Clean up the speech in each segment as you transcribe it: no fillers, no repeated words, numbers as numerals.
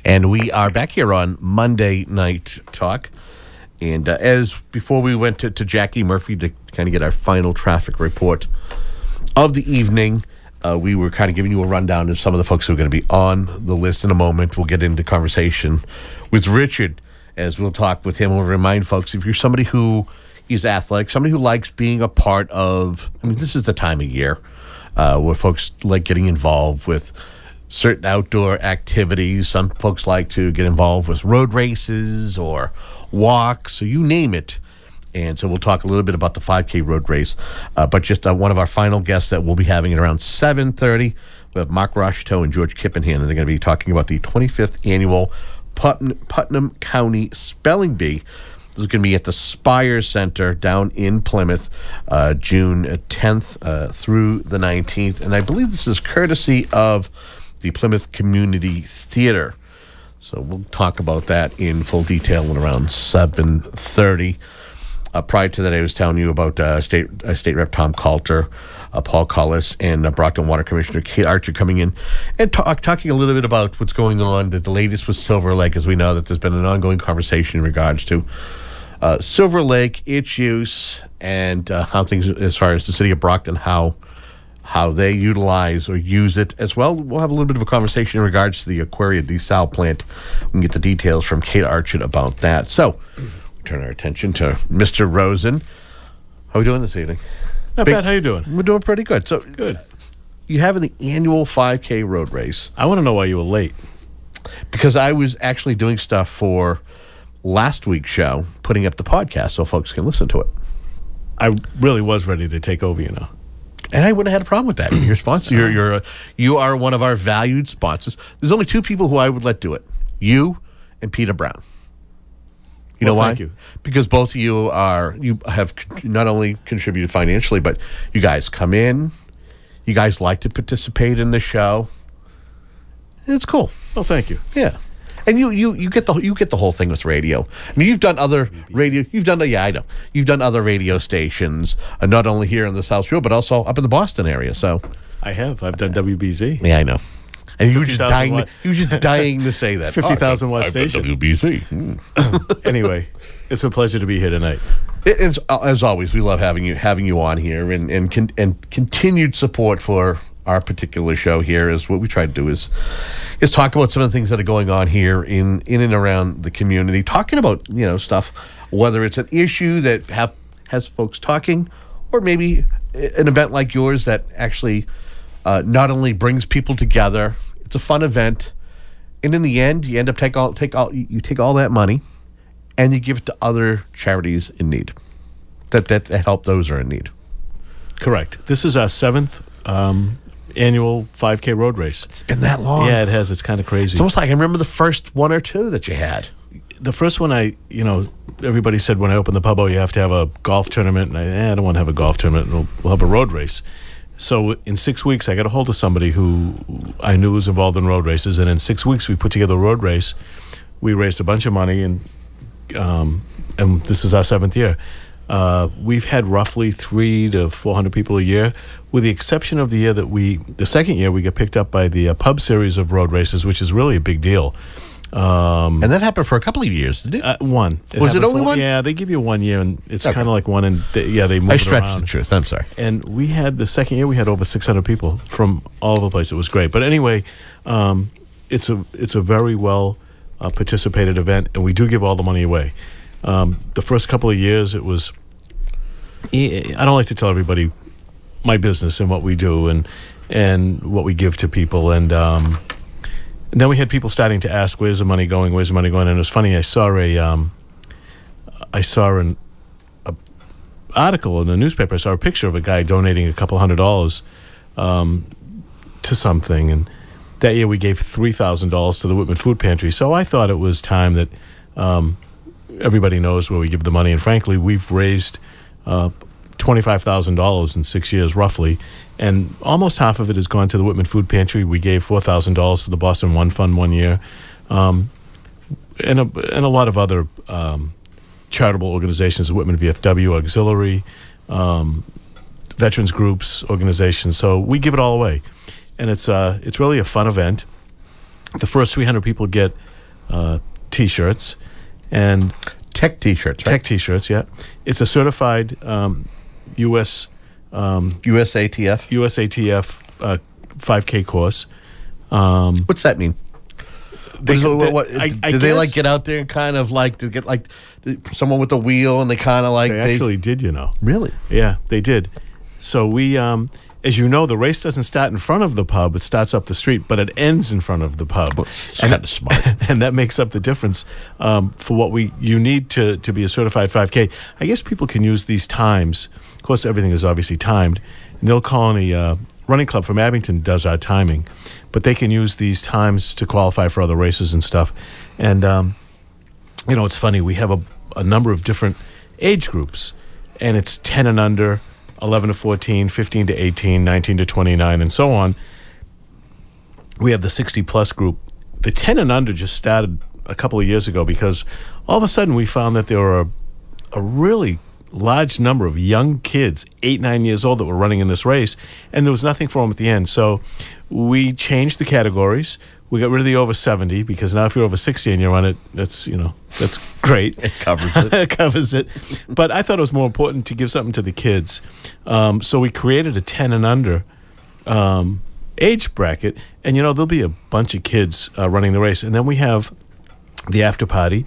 And we are back here on Monday Night Talk. And as before we went to Jackie Murphy to kind of get our final traffic report of the evening, we were kind of giving you a rundown of some of the folks who are going to be on the list in a moment. We'll get into conversation with Richard as we'll talk with him. We'll remind folks, if you're somebody who is athletic, somebody who likes being a part of, this is the time of year where folks like getting involved with certain outdoor activities. Some folks like to get involved with road races or walks, so you name it. And so we'll talk a little bit about the 5K road race. But just one of our final guests that we'll be having at around 7:30, we have Mark Rocheteau and George Kippenham, and they're going to be talking about the 25th annual Putnam County Spelling Bee. This is going to be at the Spire Center down in Plymouth, June 10th through the 19th. And I believe this is courtesy of the Plymouth Community Theater. So we'll talk about that in full detail at around 7:30. Prior to that, I was telling you about State Rep Tom Coulter, Paul Collis, and Brockton Water Commissioner Kate Archer coming in and talking a little bit about what's going on. The latest with Silver Lake, as we know that there's been an ongoing conversation in regards to Silver Lake, its use, and how things, as far as the city of Brockton, how they utilize or use it as well. We'll have a little bit of a conversation in regards to the Aquaria Desal plant. We can get the details from Kate Archer about that. So we turn our attention to Mr. Rosen. How are we doing this evening? Not bad. How you doing? We're doing pretty good. So good. You having the annual 5K road race. I want to know why you were late. Because I was actually doing stuff for last week's show, putting up the podcast so folks can listen to it. I really was ready to take over, And I wouldn't have had a problem with that. Your sponsor, you are one of our valued sponsors. There's only two people who I would let do it: you and Peter Brown. You know why? Thank you. Because both of you have not only contributed financially, but you guys come in. You guys like to participate in the show. It's cool. Well, thank you. Yeah. And you get the whole thing with radio. You've done other radio. You've done other radio stations, not only here in the South Shore, but also up in the Boston area. So I have. I've done WBZ. Yeah, I know. And you were just 50,000 dying. watt. You were just dying to say that. 50,000 watt I've done station. WBC. Anyway, it's a pleasure to be here tonight. As always, we love having you on here, and continued support for our particular show here. Is what we try to do is talk about some of the things that are going on here in and around the community, talking about stuff, whether it's an issue that has folks talking, or maybe an event like yours that actually not only brings people together. It's a fun event, and in the end, you end up take all that money, and you give it to other charities in need that help those who are in need. Correct. This is our 7th annual 5K road race. It's been that long. Yeah, it has. It's kind of crazy. It's almost like I remember the first one or two that you had. The first one, everybody said when I opened the pub, you have to have a golf tournament. And I don't want to have a golf tournament. We'll have a road race. So in 6 weeks, I got a hold of somebody who I knew was involved in road races. And in 6 weeks, we put together a road race. We raised a bunch of money, and this is our 7th year. We've had roughly 300 to 400 people a year, with the exception of the second year, we got picked up by the pub series of road races, which is really a big deal. And that happened for a couple of years, didn't it? One. Was it only one? Yeah, they give you 1 year, and it's kind of like one, and they move it around. I stretched the truth. I'm sorry. And we had the second year, we had over 600 people from all over the place. It was great. But anyway, it's a very well participated event, and we do give all the money away. The first couple of years, it was. I don't like to tell everybody my business and what we do and what we give to people, and then we had people starting to ask, "Where's the money going? Where's the money going?" And it was funny. I saw an article in the newspaper. I saw a picture of a guy donating a couple $100 to something, and that year we gave $3,000 to the Whitman Food Pantry. So I thought it was time that everybody knows where we give the money, and frankly, we've raised $25,000 in 6 years, roughly, and almost half of it has gone to the Whitman Food Pantry. We gave $4,000 to the Boston One Fund 1 year, and a lot of other charitable organizations, the Whitman VFW Auxiliary, veterans groups, organizations. So we give it all away, and it's really a fun event. The first 300 people get T-shirts and Tech T-shirts, right? Tech T-shirts. Yeah, it's a certified U.S. USATF 5K course. What's that mean? I Do they like get out there and kind of like to get like someone with a wheel and they kind of like They actually did, really? Yeah, they did. So we, as you know, the race doesn't start in front of the pub; it starts up the street, but it ends in front of the pub. Well, it's kind of smart, and that makes up the difference for what you need to be a certified 5K. I guess people can use these times. Of course, everything is obviously timed. And Neil Colony Running Club from Abington does our timing, but they can use these times to qualify for other races and stuff. And it's funny. We have a number of different age groups, and it's 10 and under, 11 to 14, 15 to 18, 19 to 29, and so on. We have the 60-plus group. The 10 and under just started a couple of years ago because all of a sudden we found that there were a really large number of young kids, 8, 9 years old, that were running in this race, and there was nothing for them at the end. So we changed the categories. We got rid of the over 70 because now if you're over 60 and you run it, that's great. It covers it. It covers it. But I thought it was more important to give something to the kids. So we created a 10 and under age bracket, and there'll be a bunch of kids running the race. And then we have the after party.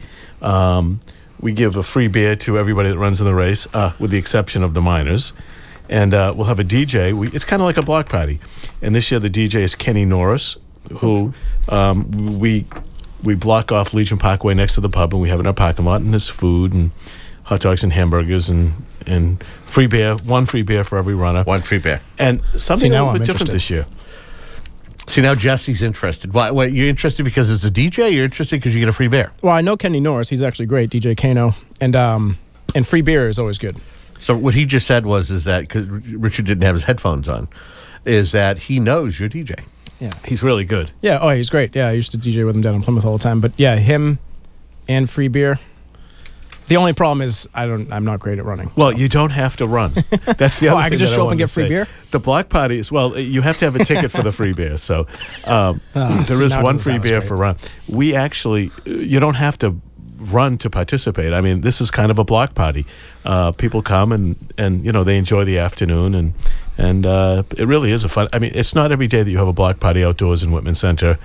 We give a free beer to everybody that runs in the race, with the exception of the minors. And we'll have a DJ. It's kind of like a block party. And this year the DJ is Kenny Norris, who we block off Legion Parkway next to the pub, and we have it in our parking lot, and there's food and hot dogs and hamburgers and free beer, one free beer for every runner. One free beer. And something a little bit different this year. See, now Jesse's interested. Why you're interested because it's a DJ? You're interested because you get a free beer? Well, I know Kenny Norris. He's actually great, DJ Kano. And free beer is always good. So what he just said is that, because Richard didn't have his headphones on, is that he knows you're DJ. Yeah. He's really good. Yeah, he's great. Yeah, I used to DJ with him down in Plymouth all the time. But yeah, him and free beer. The only problem is I'm not great at running. Well, you don't have to run. That's the other thing. I can just show up and get free beer? The block party is, you have to have a ticket for the free beer. So there is one free beer for run. We actually, you don't have to run to participate. I mean, this is kind of a block party. People come and they enjoy the afternoon, and it really is a fun. I mean, it's not every day that you have a block party outdoors in Whitman Center.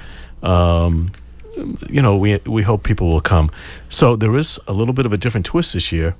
We hope people will come. So there is a little bit of a different twist this year.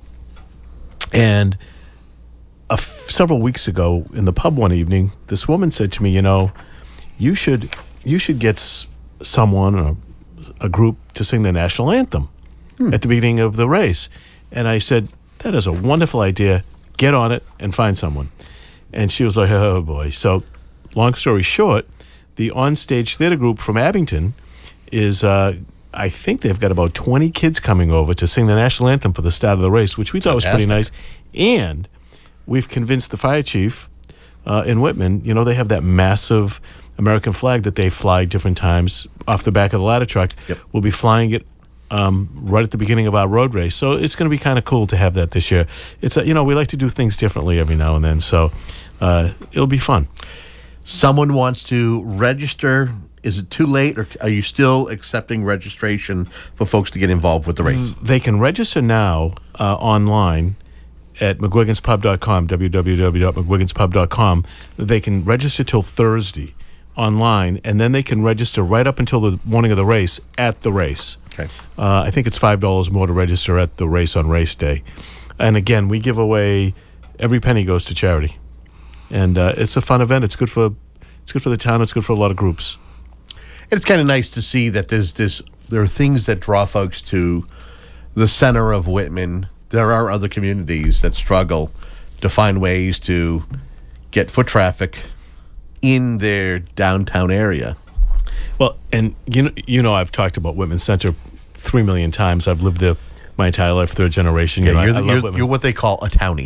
And several weeks ago in the pub one evening, this woman said to me, you should get someone or a group to sing the national anthem at the beginning of the race. And I said, that is a wonderful idea. Get on it and find someone. And she was like, oh boy. So long story short, the Onstage Theater Group from Abington is, I think they've got about 20 kids coming over to sing the national anthem for the start of the race, which we thought was pretty nice. And we've convinced the fire chief in Whitman, they have that massive American flag that they fly different times off the back of the ladder truck. Yep. We'll be flying it right at the beginning of our road race. So it's going to be kind of cool to have that this year. It's we like to do things differently every now and then. So it'll be fun. Someone wants to register. Is it too late, or are you still accepting registration for folks to get involved with the race? They can register now online at McGuiganspub.com, www.mcguiganspub.com. They can register till Thursday online, and then they can register right up until the morning of the race at the race. Okay. I think it's $5 more to register at the race on race day. And again, we give away, every penny goes to charity. And it's a fun event. It's good for the town. It's good for a lot of groups. And it's kind of nice to see that there are things that draw folks to the center of Whitman. There are other communities that struggle to find ways to get foot traffic in their downtown area. Well, and I've talked about Whitman Center 3 million times. I've lived there my entire life, third generation. Yeah, I love Whitman. You're what they call a townie.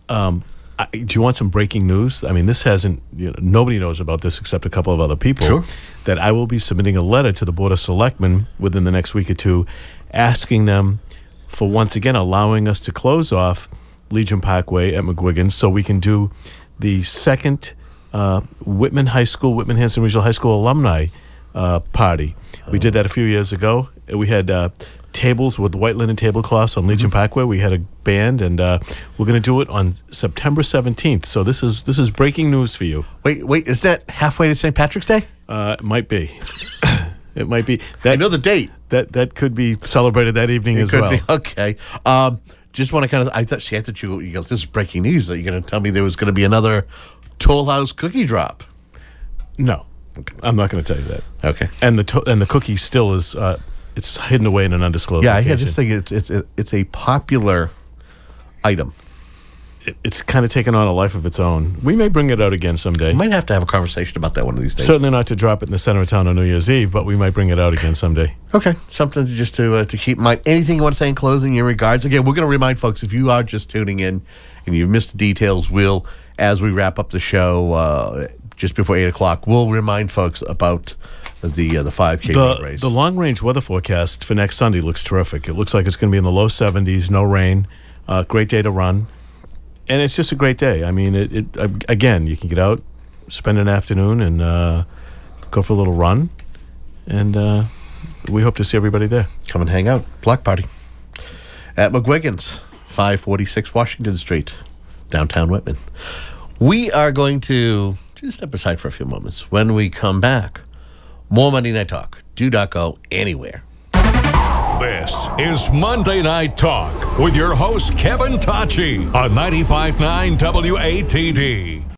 Do you want some breaking news? I mean, this hasn't, nobody knows about this except a couple of other people. Sure. That I will be submitting a letter to the Board of Selectmen within the next week or two, asking them for, once again, allowing us to close off Legion Parkway at McGuigan so we can do the second Whitman High School, Whitman Hanson Regional High School alumni party We did that a few years ago. We had tables with white linen tablecloths on Legion Parkway. We had a band, and we're going to do it on September 17th. So this is breaking news for you. Wait, is that halfway to St. Patrick's Day? It might be. It might be. I know the date. That could be celebrated that evening as well. Be. Okay. Just want to kind of. I thought you go, this is breaking news. That you're going to tell me there was going to be another Toll House cookie drop. No, I'm not going to tell you that. Okay. And the cookie still is. It's hidden away in an undisclosed location. I just think it's a popular item. It's kind of taken on a life of its own. We may bring it out again someday. We might have to have a conversation about that one of these days. Certainly not to drop it in the center of town on New Year's Eve, but we might bring it out again someday. Okay, something to keep in mind. Anything you want to say in closing in regards? Again, we're going to remind folks, if you are just tuning in and you've missed the details, as we wrap up the show just before 8 o'clock, we'll remind folks about the 5K race. The long-range weather forecast for next Sunday looks terrific. It looks like it's going to be in the low 70s, no rain, great day to run. And it's just a great day. I mean, again, you can get out, spend an afternoon, and go for a little run. And we hope to see everybody there. Come and hang out. Block party at McGuigan's, 546 Washington Street, downtown Whitman. We are going to just step aside for a few moments. When we come back, more Monday Night Talk. Do not go anywhere. This is Monday Night Talk with your host, Kevin Tachi, on 95.9 WATD.